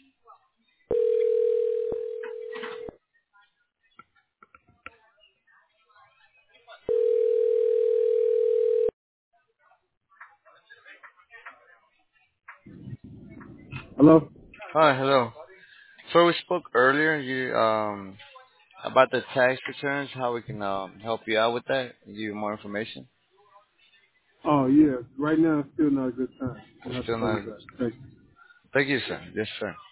Hello? Hi, hello. So we spoke earlier, you about the tax returns, how we can help you out with that, and give you more information. Oh, yeah. Right now, it's still not a good time. I'll have to Still call you not. back. Thank you. Thank you, sir. Yes, sir.